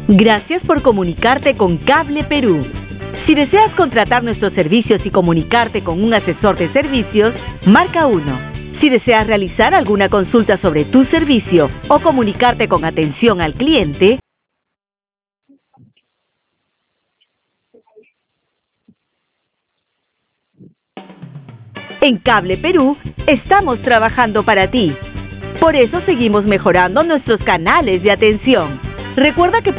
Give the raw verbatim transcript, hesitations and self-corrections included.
Gracias por comunicarte con Cable Perú. Si deseas contratar nuestros servicios y comunicarte con un asesor de servicios, marca uno. Si deseas realizar alguna consulta sobre tu servicio o comunicarte con atención al cliente, en Cable Perú estamos trabajando para ti. Por eso seguimos mejorando nuestros canales de atención. Recuerda que